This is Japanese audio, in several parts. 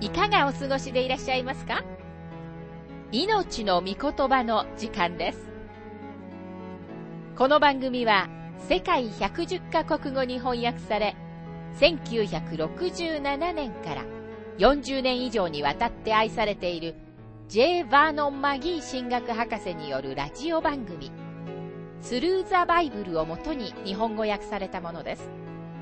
いかがお過ごしでいらっしゃいますか？命の御言葉の時間です。この番組は世界110カ国語に翻訳され、1967年から40年以上にわたって愛されている J. バーノン・マギー神学博士によるラジオ番組スルー・ザ・バイブルをもとに日本語訳されたものです。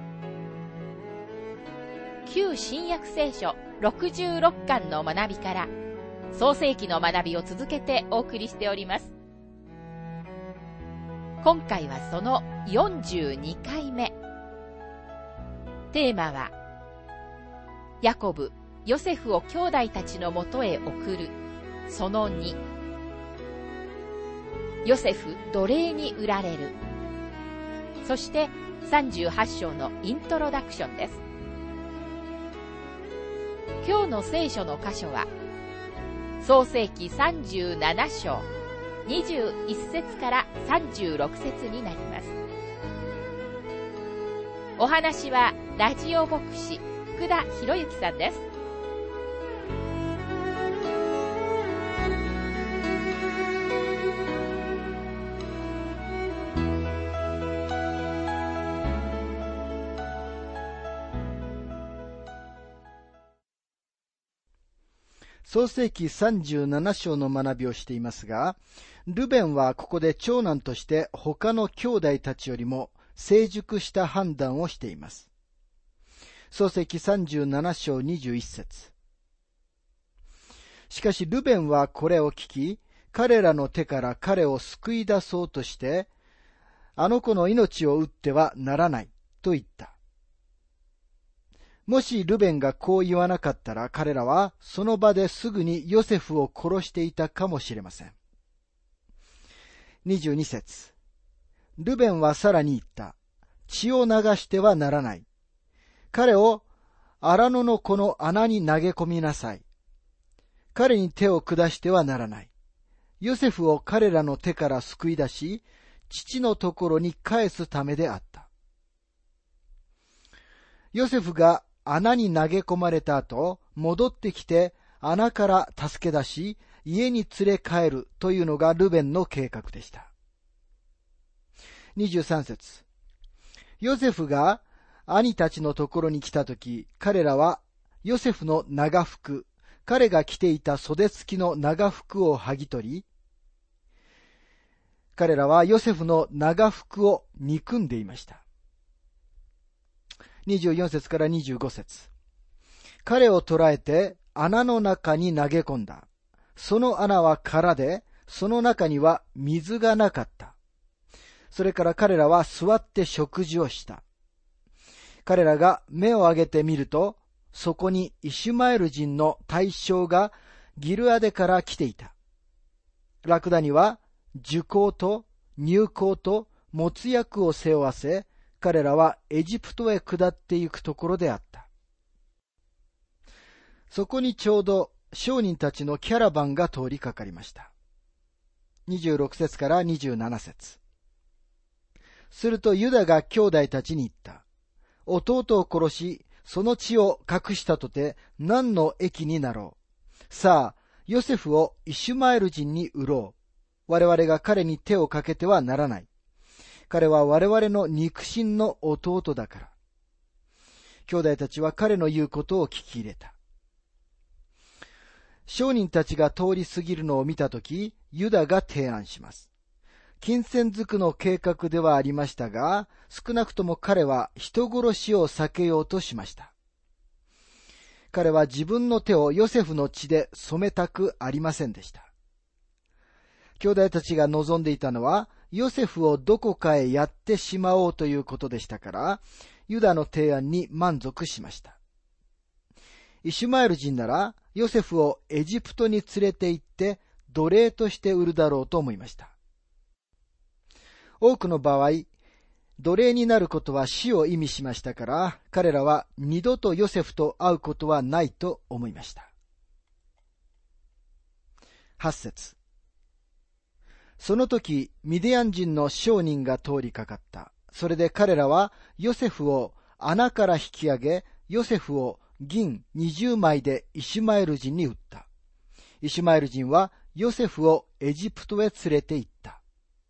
旧新約聖書66巻の学びから創世記の学びを続けてお送りしております。今回はその42回目。テーマはヤコブ、ヨセフを兄弟たちのもとへ送るその2。ヨセフ奴隷に売られる。そして38章のイントロダクションです。今日の聖書の箇所は創世記37章21節から36節になります。お話はラジオ牧師福田博之さんです。 創世記37章の学びをしていますが、ルベンはここで長男として他の兄弟たちよりも成熟した判断をしています。創世記37章21節。しかしルベンはこれを聞き、彼らの手から彼を救い出そうとして、あの子の命を撃ってはならないと言った。もしルベンがこう言わなかったら、彼らはその場ですぐにヨセフを殺していたかもしれません。22節。ルベンはさらに言った。血を流してはならない。彼を荒野のこの穴に投げ込みなさい。彼に手を下してはならない。ヨセフを彼らの手から救い出し、父のところに返すためであった。ヨセフが穴に投げ込まれた後、戻ってきて穴から助け出し、家に連れ帰るというのがルベンの計画でした。23節。ヨセフが兄たちのところに来たとき、彼らはヨセフの長服、彼が着ていた袖付きの長服を剥ぎ取り、彼らはヨセフの長服を憎んでいました。24節から25節。彼を捕らえて穴の中に投げ込んだ。その穴は空で、その中には水がなかった。それから彼らは座って食事をした。彼らが目を上げてみると、そこにイシュマエル人の大将がギルアデから来ていた。ラクダには樹高と乳香ともつ薬を背負わせ、彼らはエジプトへ下って行くところであった。そこにちょうど商人たちのキャラバンが通りかかりました。26節から27節。するとユダが兄弟たちに言った。弟を殺し、その血を隠したとて何の益になろう。さあ、ヨセフをイシュマエル人に売ろう。我々が彼に手をかけてはならない。彼は我々の肉親の弟だから。兄弟たちは彼の言うことを聞き入れた。商人たちが通り過ぎるのを見たとき、ユダが提案します。金銭づくの計画ではありましたが、少なくとも彼は人殺しを避けようとしました。彼は自分の手をヨセフの血で染めたくありませんでした。兄弟たちが望んでいたのは、ヨセフをどこかへやってしまおうということでしたから、ユダの提案に満足しました。イシュマエル人なら、ヨセフをエジプトに連れて行って奴隷として売るだろうと思いました。多くの場合、奴隷になることは死を意味しましたから、彼らは二度とヨセフと会うことはないと思いました。8節。その時、ミディアン人の商人が通りかかった。それで彼らはヨセフを穴から引き上げ、ヨセフを銀20枚でイシュマエル人に売った。イシュマエル人はヨセフをエジプトへ連れて行った。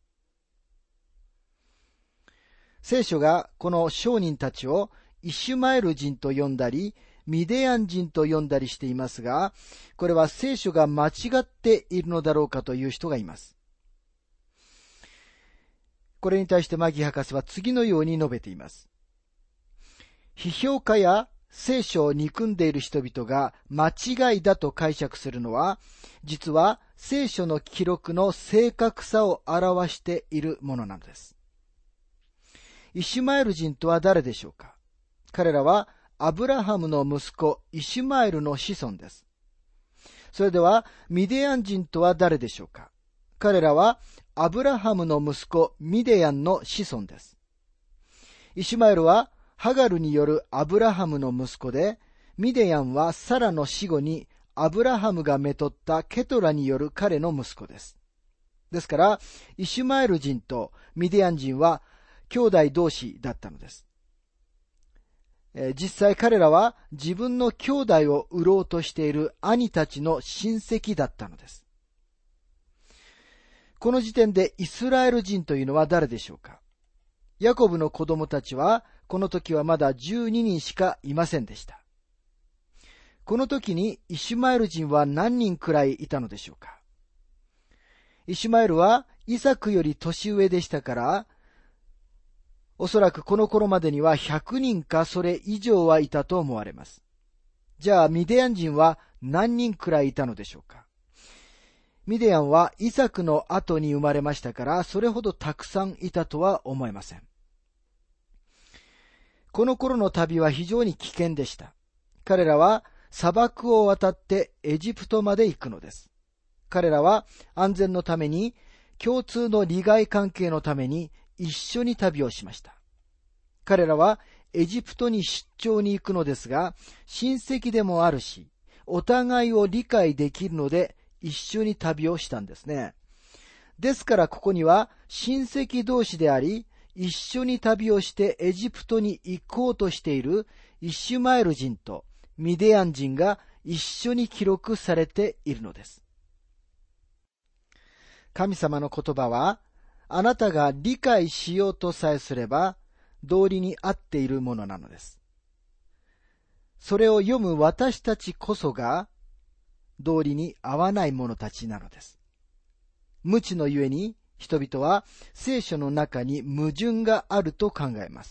聖書がこの商人たちをイシュマエル人と呼んだり、ミディアン人と呼んだりしていますが、これは聖書が間違っているのだろうかという人がいます。これに対してマギ博士は次のように述べています。批評家や聖書を憎んでいる人々が間違いだと解釈するのは、実は聖書の記録の正確さを表しているものなのです。イシュマエル人とは誰でしょうか。彼らはアブラハムの息子イシュマエルの子孫です。それではミディアン人とは誰でしょうか。彼らはアブラハムの息子ミディアンの子孫です。イシュマエルはハガルによるアブラハムの息子で、ミディアンはサラの死後にアブラハムがめとったケトラによる彼の息子です。ですから、イシュマエル人とミディアン人は兄弟同士だったのです。実際彼らは自分の兄弟を売ろうとしている兄たちの親戚だったのです。この時点でイスラエル人というのは誰でしょうか。ヤコブの子供たちはこの時はまだ12人しかいませんでした。この時にイシュマエル人は何人くらいいたのでしょうか。イシュマエルはイサクより年上でしたから、おそらくこの頃までには100人かそれ以上はいたと思われます。じゃあミディアン人は何人くらいいたのでしょうか。ミディアンはイサクの後に生まれましたから、それほどたくさんいたとは思えません。この頃の旅は非常に危険でした。彼らは砂漠を渡ってエジプトまで行くのです。彼らは安全のために、共通の利害関係のために一緒に旅をしました。彼らはエジプトに出張に行くのですが、親戚でもあるし、お互いを理解できるので一緒に旅をしたんですね。ですからここには親戚同士であり、一緒に旅をしてエジプトに行こうとしているイシュマエル人とミディアン人が一緒に記録されているのです。神様の言葉は、あなたが理解しようとさえすれば、道理に合っているものなのです。それを読む私たちこそが、道理に合わない者たちなのです。無知のゆえに、人々は聖書の中に矛盾があると考えます。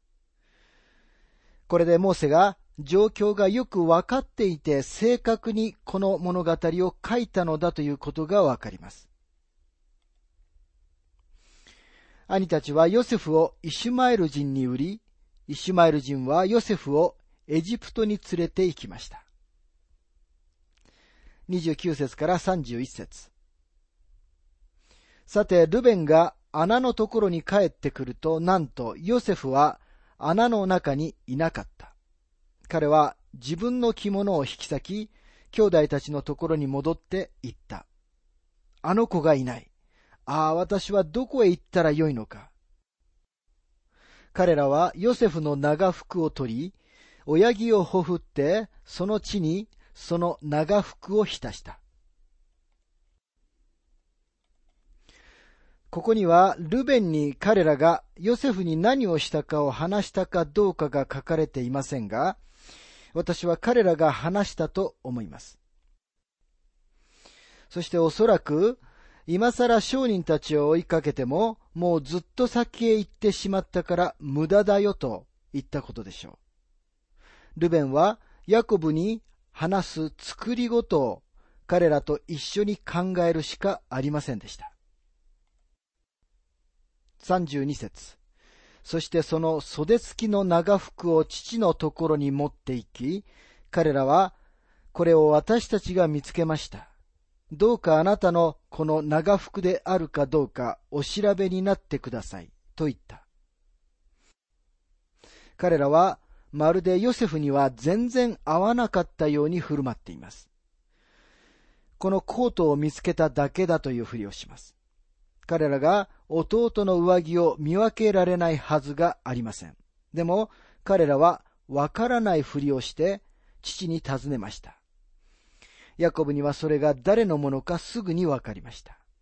これでモーセが状況がよく分かっていて正確にこの物語を書いたのだということがわかります。兄たちはヨセフをイシュマエル人に売り、イシュマエル人はヨセフをエジプトに連れて行きました。29節から31節。さて、ルベンが穴のところに帰ってくると、なんとヨセフは穴の中にいなかった。彼は自分の着物を引き裂き、兄弟たちのところに戻って行った。あの子がいない。ああ、私はどこへ行ったらよいのか。彼らはヨセフの長服を取り、親木をほふって、その地にその長服を浸した。ここにはルベンに彼らがヨセフに何をしたかを話したかどうかが書かれていませんが、私は彼らが話したと思います。そしておそらく、今さら商人たちを追いかけても、もうずっと先へ行ってしまったから無駄だよと言ったことでしょう。ルベンはヤコブに話す作りごとを彼らと一緒に考えるしかありませんでした。32節。そしてその袖付きの長服を父のところに持って行き、彼らは、これを私たちが見つけました。どうかあなたのこの長服であるかどうかお調べになってください、と言った。彼らはまるでヨセフには全然合わなかったように振る舞っています。このコートを見つけただけだというふりをします。彼らが弟の上着を見分けられないはずがありません。でも彼らはわからないふりをして父に尋ねました。ヤコブにはそれが誰のものかすぐにわかりました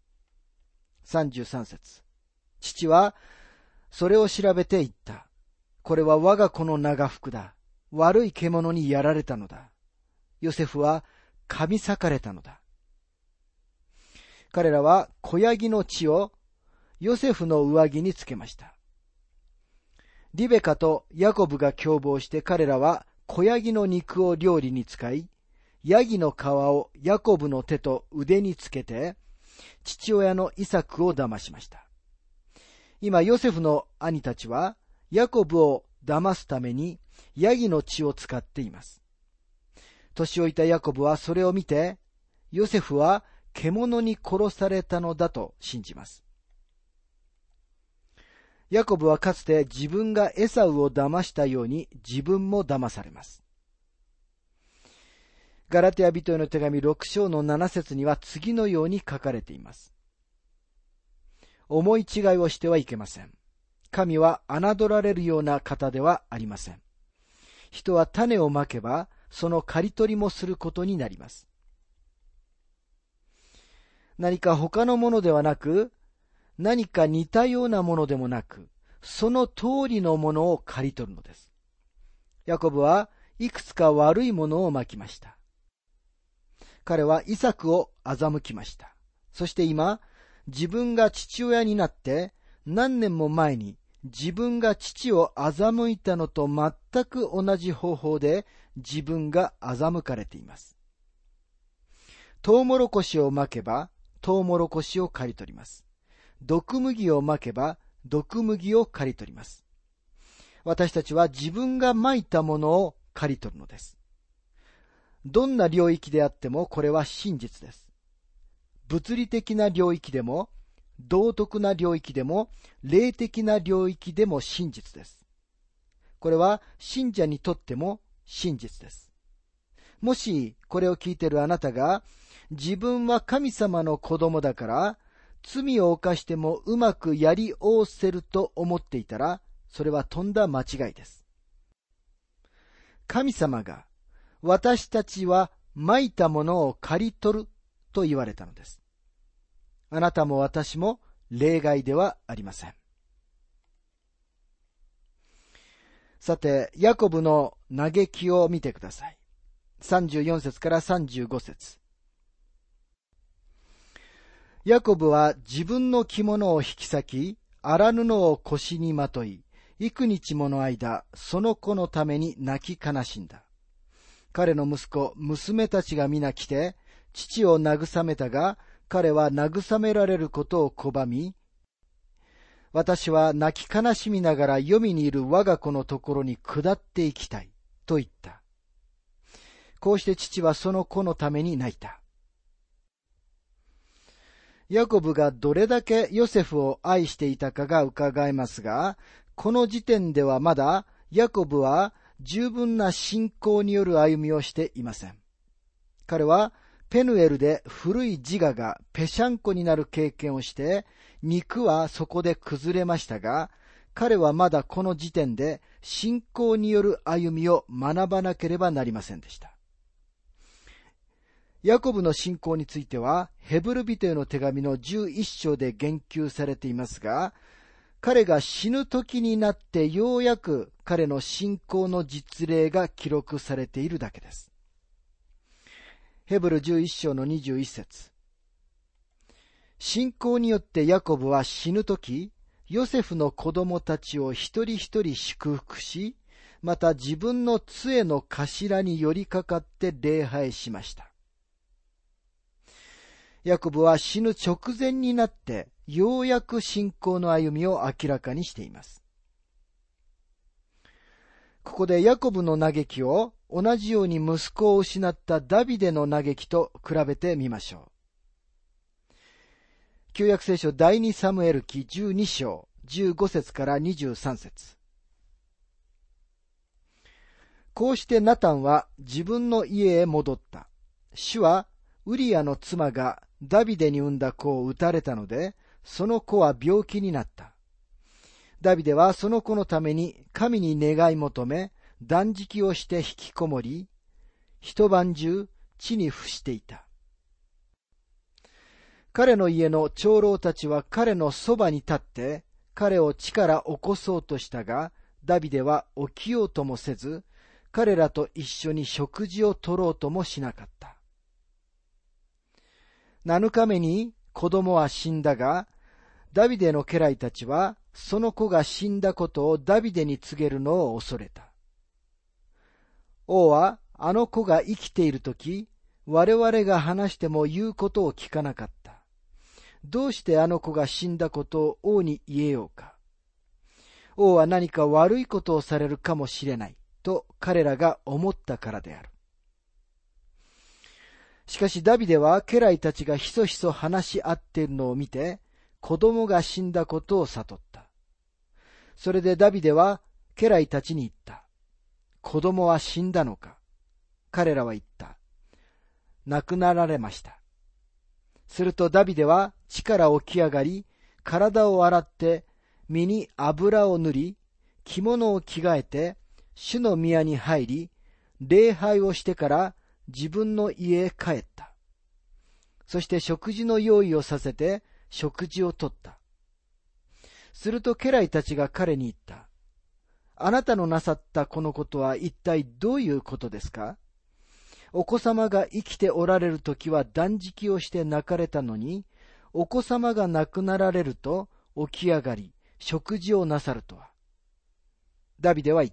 。33節。父はそれを調べて言った。これは我が子の長服だ。悪い獣にやられたのだ。ヨセフは噛み裂かれたのだ。彼らは子ヤギの血をヨセフの上着につけました。リベカとヤコブが共謀して彼らは子ヤギの肉を料理に使い、ヤギの皮をヤコブの手と腕につけて、父親のイサクを騙しました。今ヨセフの兄たちはヤコブを騙すためにヤギの血を使っています。年老いたヤコブはそれを見て、ヨセフは獣に殺されたのだと信じます。ヤコブはかつて自分がエサウを騙したように自分も騙されます。ガラテヤ人への手紙6章の7節には次のように書かれています。思い違いをしてはいけません。神は侮られるような方ではありません。人は種をまけば、その刈り取りもすることになります。何か他のものではなく、何か似たようなものでもなく、その通りのものを刈り取るのです。ヤコブはいくつか悪いものをまきました。彼はイサクを欺きました。そして今、自分が父親になって何年も前に自分が父を欺いたのと全く同じ方法で自分が欺かれています。トウモロコシをまけばトウモロコシを刈り取ります。毒麦をまけば毒麦を刈り取ります。私たちは自分がまいたものを刈り取るのです。どんな領域であってもこれは真実です。物理的な領域でも、道徳な領域でも、霊的な領域でも真実です。これは信者にとっても真実です。もしこれを聞いているあなたが、自分は神様の子供だから、罪を犯してもうまくやりおせると思っていたら、それはとんだ間違いです。神様が、私たちはまいたものを刈り取ると言われたのです。あなたも私も例外ではありません。さて、ヤコブの嘆きを見てください。34節から35節。ヤコブは自分の着物を引き裂き、荒布を腰にまとい、幾日もの間、その子のために泣き悲しんだ。彼の息子、娘たちが皆来て、父を慰めたが、彼は慰められることを拒み、私は泣き悲しみながら黄泉にいる我が子のところに下っていきたい、と言った。こうして父はその子のために泣いた。ヤコブがどれだけヨセフを愛していたかが伺えますが、この時点ではまだヤコブは十分な信仰による歩みをしていません。彼はペヌエルで古い自我がぺしゃんこになる経験をして、肉はそこで崩れましたが、彼はまだこの時点で信仰による歩みを学ばなければなりませんでした。ヤコブの信仰については、ヘブル人への手紙の11章で言及されていますが、彼が死ぬ時になってようやく彼の信仰の実例が記録されているだけです。ヘブル11章の21節。信仰によってヤコブは死ぬ時、ヨセフの子供たちを一人一人祝福し、また自分の杖の頭に寄りかかって礼拝しました。ヤコブは死ぬ直前になって、ようやく信仰の歩みを明らかにしています。ここでヤコブの嘆きを同じように息子を失ったダビデの嘆きと比べてみましょう。旧約聖書第2サムエル記12章15節から23節。こうしてナタンは自分の家へ戻った。主はウリアの妻がダビデに産んだ子を撃たれたので、その子は病気になった。ダビデはその子のために神に願い求め、断食をして引きこもり、 一晩中地に伏していた。彼の家の長老たちは彼のそばに立って、彼を地から起こそうとしたが、ダビデは起きようともせず、彼らと一緒に食事をとろうともしなかった。7日目に子供は死んだが、ダビデの家来たちは、その子が死んだことをダビデに告げるのを恐れた。王は、あの子が生きているとき、我々が話しても言うことを聞かなかった。どうしてあの子が死んだことを王に言えようか。王は何か悪いことをされるかもしれないと彼らが思ったからである。しかしダビデは家来たちがひそひそ話し合っているのを見て、子供が死んだことを悟った。それでダビデは家来たちに言った。子供は死んだのか。彼らは言った。亡くなられました。するとダビデは地から起き上がり、体を洗って身に油を塗り、着物を着替えて、主の宮に入り、礼拝をしてから自分の家へ帰った。そして食事の用意をさせて食事をとった。すると家来たちが彼に言った。あなたのなさったこのことは一体どういうことですか？お子様が生きておられるときは断食をして泣かれたのに、お子様が亡くなられると起き上がり、食事をなさるとは。ダビデは言った。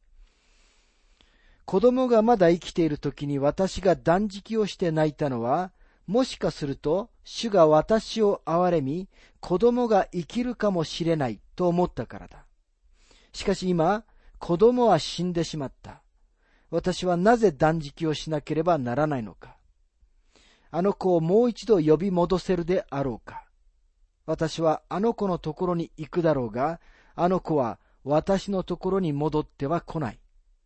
子供がまだ生きているときに私が断食をして泣いたのは、もしかすると主が私を憐れみ、子供が生きるかもしれないと思ったからだ。しかし今、子供は死んでしまった。私はなぜ断食をしなければならないのか。あの子をもう一度呼び戻せるであろうか。私はあの子のところに行くだろうが、あの子は私のところに戻っては来ない。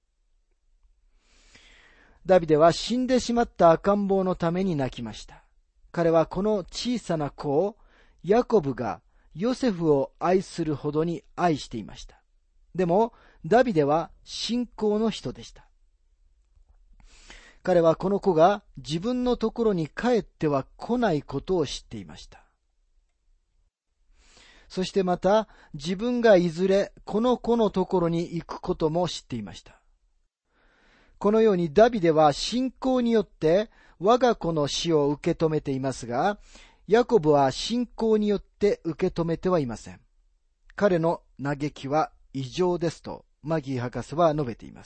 ダビデは死んでしまった赤ん坊のために泣きました。彼はこの小さな子をヤコブがヨセフを愛するほどに愛していました。でもダビデは信仰の人でした。彼はこの子が自分のところに帰っては来ないことを知っていました。そしてまた自分がいずれこの子のところに行くことも知っていました。このようにダビデは信仰によって我が子の死を受け止めていますが、ヤコブは信仰によって受け止めてはいません。彼の嘆きは異常ですとマギー博士は述べています。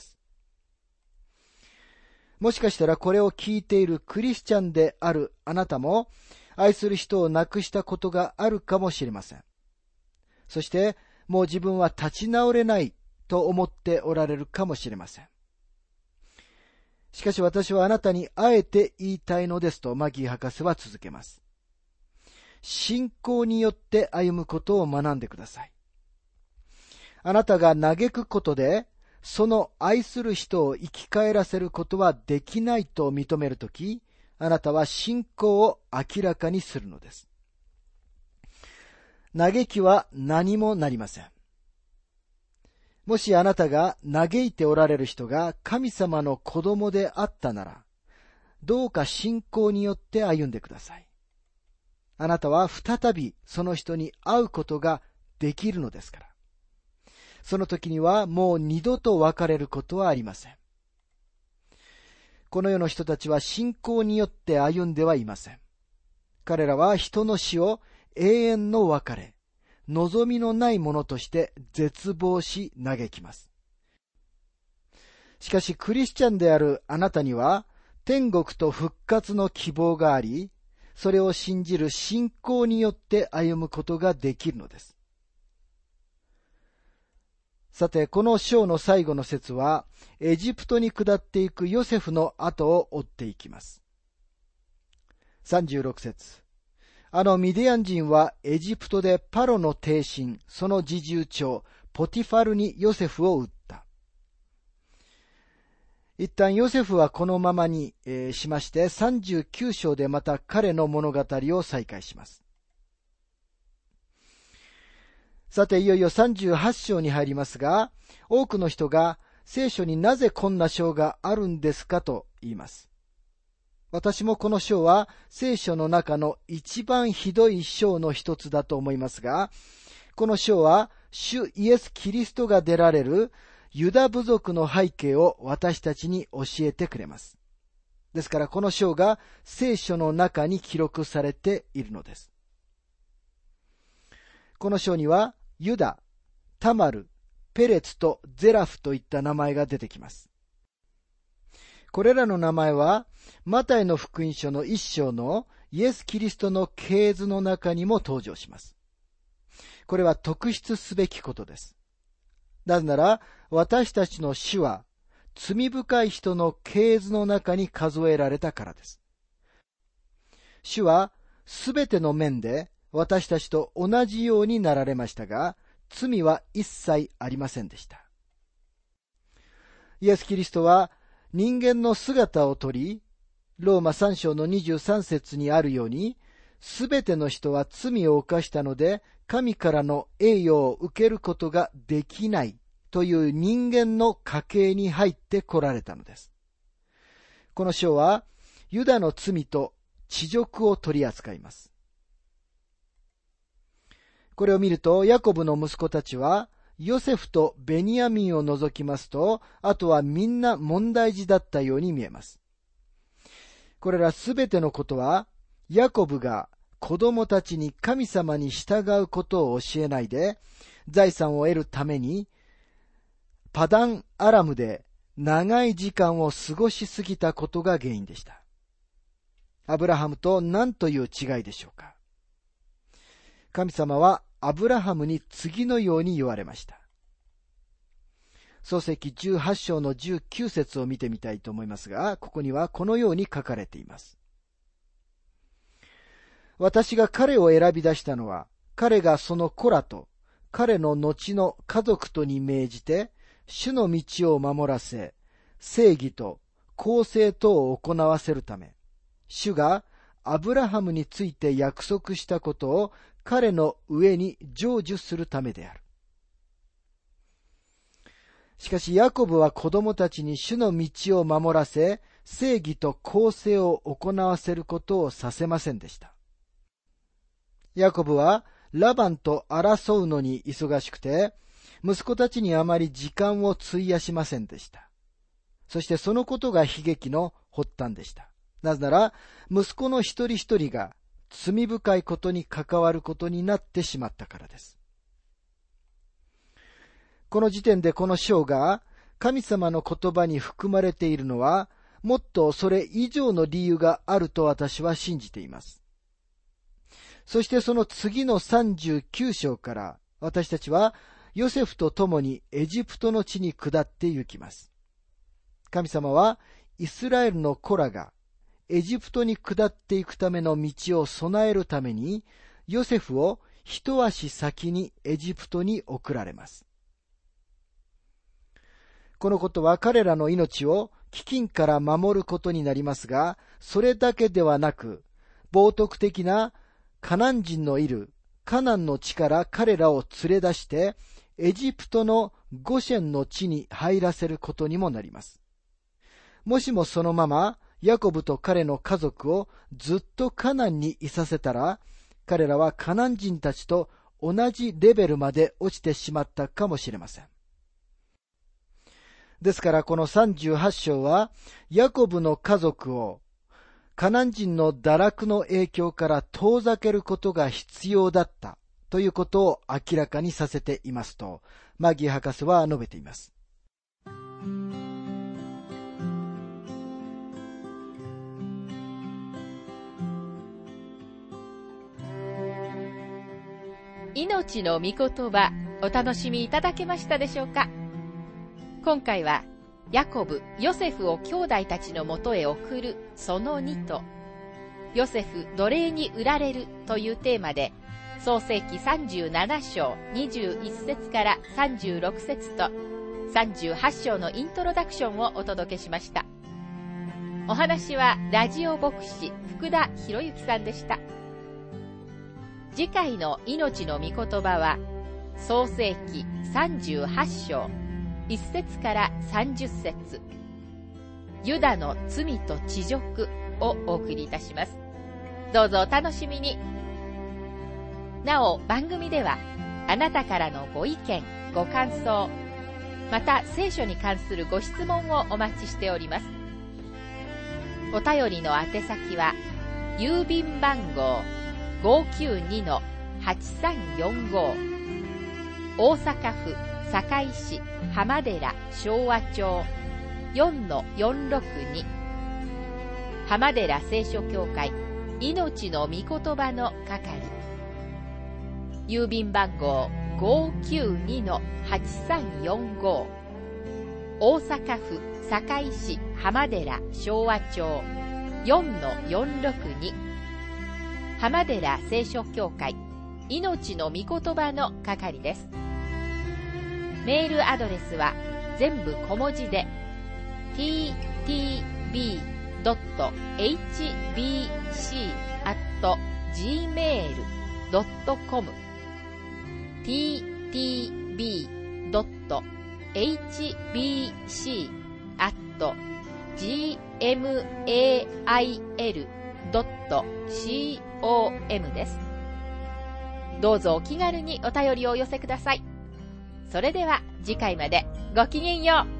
もしかしたらこれを聞いているクリスチャンであるあなたも愛する人を亡くしたことがあるかもしれません。そしてもう自分は立ち直れないと思っておられるかもしれません。しかし私はあなたにあえて言いたいのですとマギー博士は続けます。信仰によって歩むことを学んでください。あなたが嘆くことでその愛する人を生き返らせることはできないと認めるとき、あなたは信仰を明らかにするのです。嘆きは何もなりません。もしあなたが嘆いておられる人が神様の子供であったなら、どうか信仰によって歩んでください。あなたは再びその人に会うことができるのですから。その時にはもう二度と別れることはありません。この世の人たちは信仰によって歩んではいません。彼らは人の死を永遠の別れ、望みのないものとして絶望し嘆きます。しかしクリスチャンであるあなたには天国と復活の希望があり、それを信じる信仰によって歩むことができるのです。さて、この章の最後の節は、エジプトに下っていくヨセフの後を追っていきます。36節。ミディアン人はエジプトでパロの帝臣、その侍従長、ポティファルにヨセフを売った。一旦ヨセフはこのままに、しまして、39章でまた彼の物語を再開します。さて、いよいよ38章に入りますが、多くの人が聖書になぜこんな章があるんですかと言います。私もこの章は聖書の中の一番ひどい章の一つだと思いますが、この章は主イエス・キリストが出られるユダ部族の背景を私たちに教えてくれます。ですからこの章が聖書の中に記録されているのです。この章にはユダ、タマル、ペレツとゼラフといった名前が出てきます。これらの名前はマタイの福音書の1章のイエス・キリストの系図の中にも登場します。これは特筆すべきことです。なぜなら私たちの主は罪深い人の系図の中に数えられたからです。主はすべての面で私たちと同じようになられましたが、罪は一切ありませんでした。イエス・キリストは人間の姿をとり、ローマ3章の23節にあるように、すべての人は罪を犯したので、神からの栄誉を受けることができないという人間の家系に入って来られたのです。この章はユダの罪と恥辱を取り扱います。これを見ると、ヤコブの息子たちはヨセフとベニヤミンを除きますと、あとはみんな問題児だったように見えます。これらすべてのことは、ヤコブが子供たちに神様に従うことを教えないで、財産を得るために、パダンアラムで長い時間を過ごしすぎたことが原因でした。アブラハムと何という違いでしょうか。神様はアブラハムに次のように言われました。創世記18章の19節を見てみたいと思いますが、ここにはこのように書かれています。私が彼を選び出したのは、彼がその子らと彼の後の家族とに命じて、主の道を守らせ、正義と公正とを行わせるため、主がアブラハムについて約束したことを彼の上に成就するためである。しかしヤコブは子供たちに主の道を守らせ、正義と公正を行わせることをさせませんでした。ヤコブはラバンと争うのに忙しくて、息子たちにあまり時間を費やしませんでした。そしてそのことが悲劇の発端でした。なぜなら、息子の一人一人が罪深いことに関わることになってしまったからです。この時点でこの章が神様の言葉に含まれているのは、もっとそれ以上の理由があると私は信じています。そしてその次の39章から私たちはヨセフと共にエジプトの地に下って行きます。神様はイスラエルの子らがエジプトに下っていくための道を備えるために、ヨセフを一足先にエジプトに送られます。このことは彼らの命を飢饉から守ることになりますが、それだけではなく、冒涜的なカナン人のいるカナンの地から彼らを連れ出して、エジプトのゴシェンの地に入らせることにもなります。もしもそのまま、ヤコブと彼の家族をずっとカナンにいさせたら、彼らはカナン人たちと同じレベルまで落ちてしまったかもしれません。ですからこの38章は、ヤコブの家族をカナン人の堕落の影響から遠ざけることが必要だったということを明らかにさせていますと、マギー博士は述べています。 命の御言葉、お楽しみいただけましたでしょうか。今回はヤコブ、ヨセフを兄弟たちのもとへ送るその2と、ヨセフ奴隷に売られるというテーマで、創世記37章21節から36節と38章のイントロダクションをお届けしました。お話はラジオ牧師福田博之さんでした。次回の命の御言葉は創世記38章 1節から30節、ユダの罪と恥辱をお送りいたします。どうぞお楽しみに。なお、番組ではあなたからのご意見、ご感想、また聖書に関するご質問をお待ちしております。お便りの宛先は、郵便番号 592-8345、 大阪府堺市浜寺昭和町 4-462、 浜寺聖書協会命の御言葉の係、郵便番号 592-8345、 大阪府堺市浜寺昭和町 4-462、 浜寺聖書協会命の御言葉の係です。メールアドレスは全部小文字で ttb.hbc@gmail.com ttb.hbc@gmail.com です。どうぞお気軽にお便りをお寄せください。それでは次回までごきげんよう。